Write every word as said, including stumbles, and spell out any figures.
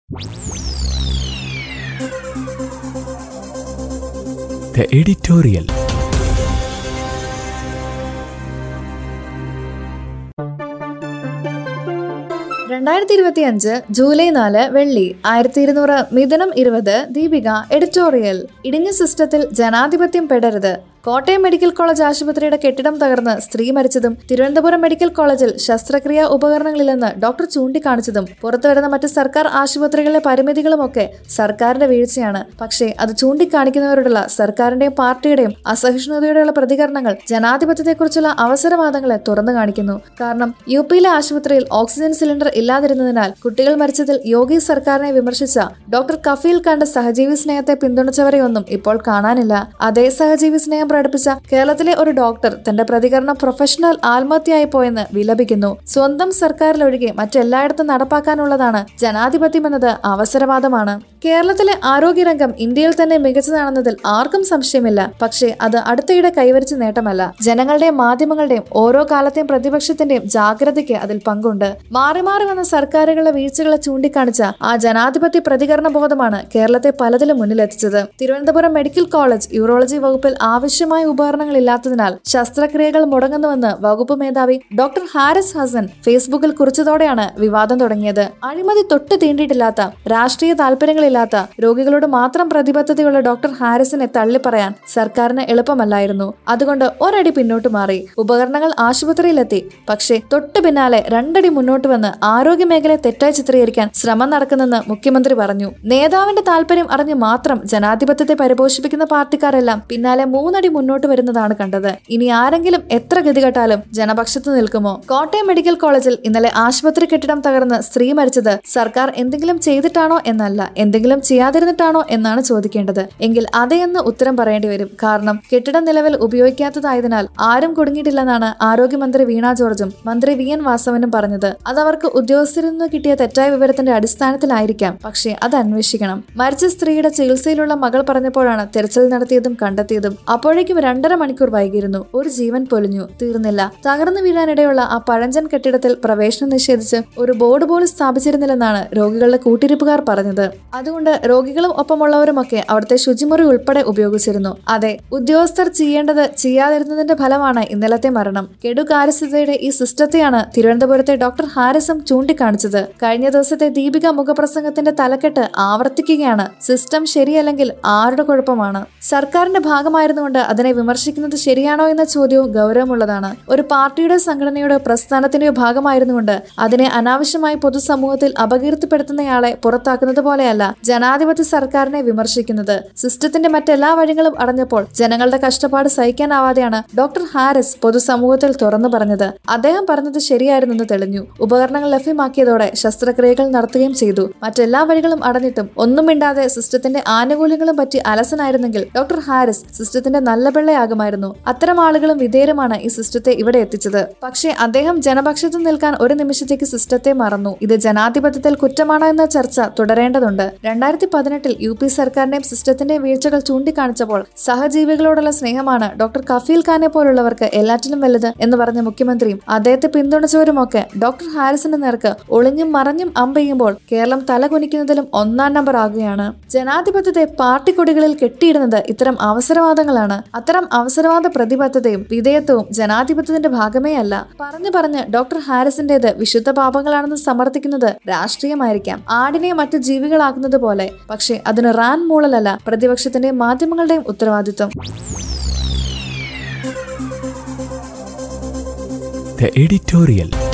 The editorial. രണ്ടായിരത്തി ഇരുപത്തി അഞ്ച് ജൂലൈ നാല് വെള്ളി. ആയിരത്തി ഇരുന്നൂറ് മിഥുനം ഇരുപത്. ദീപിക. എഡിറ്റോറിയൽ. ഇടിഞ്ഞ സിസ്റ്റത്തിൽ ജനാധിപത്യം പെടരുത്. കോട്ടയം മെഡിക്കൽ കോളേജ് ആശുപത്രിയുടെ കെട്ടിടം തകർന്ന് സ്ത്രീ മരിച്ചതും തിരുവനന്തപുരം മെഡിക്കൽ കോളേജിൽ ശസ്ത്രക്രിയാ ഉപകരണങ്ങളില്ലെന്ന് ഡോക്ടർ ചൂണ്ടിക്കാണിച്ചതും പുറത്തുവരുന്ന മറ്റ് സർക്കാർ ആശുപത്രികളിലെ പരിമിതികളുമൊക്കെ സർക്കാരിന്റെ വീഴ്ചയാണ്. പക്ഷേ അത് ചൂണ്ടിക്കാണിക്കുന്നവരോടുള്ള സർക്കാരിന്റെയും പാർട്ടിയുടെയും അസഹിഷ്ണുതയോടെയുള്ള പ്രതികരണങ്ങൾ ജനാധിപത്യത്തെക്കുറിച്ചുള്ള അവസരവാദങ്ങളെ തുറന്നു കാണിക്കുന്നു. കാരണം യു പിയിലെ ആശുപത്രിയിൽ ഓക്സിജൻ സിലിണ്ടർ ഇല്ലാതിരുന്നതിനാൽ കുട്ടികൾ മരിച്ചതിൽ യോഗി സർക്കാരിനെ വിമർശിച്ച ഡോക്ടർ കഫീൽ ഖാന്റെ സഹജീവി സ്നേഹത്തെ പിന്തുണച്ചവരെയൊന്നും ഇപ്പോൾ കാണാനില്ല. അതേ സഹജീവി സ്നേഹം പ്രകടിപ്പിച്ച കേരളത്തിലെ ഒരു ഡോക്ടർ തന്റെ പ്രതികരണം പ്രൊഫഷണൽ ആത്മഹത്യയായി പോയെന്ന് വിലപിക്കുന്നു. സ്വന്തം സർക്കാരിലൊഴികെ മറ്റെല്ലായിടത്തും നടപ്പാക്കാനുള്ളതാണ് ജനാധിപത്യം എന്നത് അവസരവാദമാണ്. കേരളത്തിലെ ആരോഗ്യരംഗം ഇന്ത്യയിൽ തന്നെ മികച്ചതാണെന്നതിൽ ആർക്കും സംശയമില്ല. പക്ഷേ അത് അടുത്തയിടെ കൈവരിച്ച നേട്ടമല്ല. ജനങ്ങളുടെയും മാധ്യമങ്ങളുടെയും ഓരോ കാലത്തെയും പ്രതിപക്ഷത്തിന്റെയും ജാഗ്രതയ്ക്ക് അതിൽ പങ്കുണ്ട്. മാറി മാറി വന്ന സർക്കാരുകളുടെ വീഴ്ചകളെ ചൂണ്ടിക്കാണിച്ച ആ ജനാധിപത്യ പ്രതികരണ ബോധമാണ് കേരളത്തെ പലതിലും മുന്നിലെത്തിച്ചത്. തിരുവനന്തപുരം മെഡിക്കൽ കോളേജ് യൂറോളജി വകുപ്പിൽ ആവശ്യമായ ഉപകരണങ്ങൾ ഇല്ലാത്തതിനാൽ ശസ്ത്രക്രിയകൾ മുടങ്ങുന്നുവെന്ന് വകുപ്പ് മേധാവി ഡോക്ടർ ഹാരിസ് ഹസൻ ഫേസ്ബുക്കിൽ കുറിച്ചതോടെയാണ് വിവാദം തുടങ്ങിയത്. അഴിമതി തൊട്ട് തീണ്ടിയിട്ടില്ലാത്ത, രാഷ്ട്രീയ താല്പര്യങ്ങളില്ലാത്ത, രോഗികളോട് മാത്രം പ്രതിബദ്ധതയുള്ള ഡോക്ടർ ഹാരിസിനെ തള്ളിപ്പറയാൻ സർക്കാരിന് എളുപ്പമല്ലായിരുന്നു. അതുകൊണ്ട് ഒരടി പിന്നോട്ട് മാറി. ഉപകരണങ്ങൾ ആശുപത്രിയിലെത്തി. പക്ഷേ തൊട്ടു പിന്നാലെ രണ്ടടി മുന്നോട്ട് വന്ന് ആരോഗ്യ മേഖലയെ തെറ്റായി ചിത്രീകരിക്കാൻ ശ്രമം നടക്കുന്നെന്ന് മുഖ്യമന്ത്രി പറഞ്ഞു. നേതാവിന്റെ താല്പര്യം അറിഞ്ഞ് മാത്രം ജനാധിപത്യത്തെ പരിപോഷിപ്പിക്കുന്ന പാർട്ടിക്കാരെല്ലാം പിന്നാലെ മൂന്നടി മുന്നോട്ട് വരുന്നതാണ് കണ്ടത്. ഇനി ആരെങ്കിലും എത്ര ഗതികെട്ടാലും ജനപക്ഷത്ത് നിൽക്കുമോ? കോട്ടയം മെഡിക്കൽ കോളേജിൽ ഇന്നലെ ആശുപത്രി കെട്ടിടം തകർന്ന് സ്ത്രീ മരിച്ചത് സർക്കാർ എന്തെങ്കിലും ചെയ്തിട്ടാണോ എന്നല്ല, എന്തെങ്കിലും ചെയ്യാതിരുന്നിട്ടാണോ എന്നാണ് ചോദിക്കേണ്ടത്. എങ്കിൽ അതെന്ന് ഉത്തരം പറയേണ്ടി വരും. കാരണം കെട്ടിടം നിലവിൽ ഉപയോഗിക്കാത്തതായതിനാൽ ആരും കുടുങ്ങിയിട്ടില്ലെന്നാണ് ആരോഗ്യമന്ത്രി വീണ ജോർജും മന്ത്രി വി എൻ വാസവനും പറഞ്ഞത്. അതവർക്ക് ഉദ്യോഗസ്ഥരിൽ നിന്ന് കിട്ടിയ തെറ്റായ വിവരത്തിന്റെ അടിസ്ഥാനത്തിലായിരിക്കാം. പക്ഷേ അത് അന്വേഷിക്കണം. മരിച്ച സ്ത്രീയുടെ ചികിത്സയിലുള്ള മകൾ പറഞ്ഞപ്പോഴാണ് തെരച്ചിൽ നടത്തിയതും കണ്ടെത്തിയതും. അപ്പോഴേക്കും രണ്ടര മണിക്കൂർ വൈകിയിരുന്നു. ഒരു ജീവൻ പൊലിഞ്ഞു. തീർന്നില്ല. തകർന്നു വീഴാനിടയുള്ള ആ പഴഞ്ചൻ കെട്ടിടത്തിൽ പ്രവേശനം നിഷേധിച്ച് ഒരു ബോർഡ് പോലും സ്ഥാപിച്ചിരുന്നില്ലെന്നാണ് രോഗികളുടെ കൂട്ടിരിപ്പുകാർ പറഞ്ഞത്. അതുകൊണ്ട് രോഗികളും ഒപ്പമുള്ളവരുമൊക്കെ അവിടുത്തെ ശുചിമുറി ഉൾപ്പെടെ ഉപയോഗിച്ചിരുന്നു. അതെ, ഉദ്യോഗസ്ഥർ ചെയ്യേണ്ടത് ചെയ്യാതിരുന്നതിന്റെ ഫലമാണ് ഇന്നലത്തെ മരണം. കെടുകാര്യസ്ഥതയുടെ ഈ സിസ്റ്റത്തെയാണ് തിരുവനന്തപുരത്തെ ഡോക്ടർ ഹാരിസും ചൂണ്ടിക്കാണിച്ചത്. കഴിഞ്ഞ ദിവസത്തെ ദീപിക മുഖപ്രസംഗത്തിന്റെ തലക്കെട്ട് ആവർത്തിക്കുകയാണ്: സിസ്റ്റം ശരിയല്ലെങ്കിൽ ആരുടെ കുഴപ്പമാണ്? സർക്കാരിന്റെ ഭാഗമായിരുന്നുകൊണ്ട് അതിനെ വിമർശിക്കുന്നത് ശരിയാണോ എന്ന ചോദ്യവും ഗൗരവമുള്ളതാണ്. ഒരു പാർട്ടിയുടെ, സംഘടനയുടെ, പ്രസ്ഥാനത്തിന്റെയോ ഭാഗമായിരുന്നുകൊണ്ട് അതിനെ അനാവശ്യമായി പൊതുസമൂഹത്തിൽ അപകീർത്തിപ്പെടുത്തുന്നയാളെ പുറത്താക്കുന്നത് പോലെയല്ല ജനാധിപത്യ സർക്കാരിനെ വിമർശിക്കുന്നത്. സിസ്റ്റത്തിന്റെ മറ്റെല്ലാ വഴികളും അടഞ്ഞപ്പോൾ ജനങ്ങളുടെ കഷ്ടപ്പാട് സഹിക്കാനാവാതെയാണ് ഡോക്ടർ ഹാരിസ് പൊതുസമൂഹത്തിൽ തുറന്നു പറഞ്ഞത്. അദ്ദേഹം പറഞ്ഞത് ശരിയായിരുന്നെന്ന് തെളിഞ്ഞു. ഉപകരണങ്ങൾ ലഭ്യമാക്കിയതോടെ ശസ്ത്രക്രിയകൾ നടത്തുകയും ചെയ്തു. മറ്റെല്ലാ വഴികളും അടഞ്ഞിട്ടും ഒന്നും മിണ്ടാതെ സിസ്റ്റത്തിന്റെ ആനുകൂല്യങ്ങളും പറ്റി അലസനായിരുന്നെങ്കിൽ ഡോക്ടർ ഹാരിസ് സിസ്റ്റത്തിന്റെ നല്ല പിള്ളയാകുമായിരുന്നു. അത്തരം ആളുകളും വിധേയരുമാണ് ഈ സിസ്റ്റത്തെ ഇവിടെ എത്തിച്ചത്. പക്ഷേ അദ്ദേഹം ജനപക്ഷത്ത് നിൽക്കാൻ ഒരു നിമിഷത്തേക്ക് സിസ്റ്റത്തെ മറന്നു. ഇത് ജനാധിപത്യത്തിൽ കുറ്റമാണോ എന്ന ചർച്ച തുടരേണ്ടതുണ്ട്. രണ്ടായിരത്തി പതിനെട്ടിൽ യു പി സർക്കാരിന്റെയും സിസ്റ്റത്തിന്റെയും വീഴ്ചകൾ ചൂണ്ടിക്കാണിച്ചപ്പോൾ സഹജീവികളോടുള്ള സ്നേഹമാണ് ഡോക്ടർ കഫീൽ ഖാനെ പോലുള്ളവർക്ക് എല്ലാറ്റിലും വലുത് എന്ന് പറഞ്ഞ മുഖ്യമന്ത്രിയും അദ്ദേഹത്തെ പിന്തുണച്ചവരുമൊക്കെ ഡോക്ടർ ഹാരിസിന്റെ നേർക്ക് ഒളിഞ്ഞും മറഞ്ഞും അമ്പെയ്യുമ്പോൾ കേരളം തലകുനിക്കുന്നതിലും ഒന്നാം നമ്പർ ആകുകയാണ്. ജനാധിപത്യത്തെ പാർട്ടി കൊടികളിൽ കെട്ടിയിടുന്നത് ഇത്തരം അവസരവാദങ്ങളാണ്. അത്തരം അവസരവാദ പ്രതിബദ്ധതയും വിധേയത്വവും ജനാധിപത്യത്തിന്റെ ഭാഗമേ അല്ല. പറഞ്ഞു പറഞ്ഞ് ഡോക്ടർ ഹാരിസിന്റേത് വിശുദ്ധ പാപങ്ങളാണെന്ന് സമർത്ഥിക്കുന്നത് രാഷ്ട്രീയമായിരിക്കാം, ആടിനെ മറ്റു ജീവികളാക്കുന്നത് പോലെ. പക്ഷേ അതിന് റാൻ മൂളലല്ല പ്രതിപക്ഷത്തിന്റെയും മാധ്യമങ്ങളുടെയും ഉത്തരവാദിത്വം. The editorial.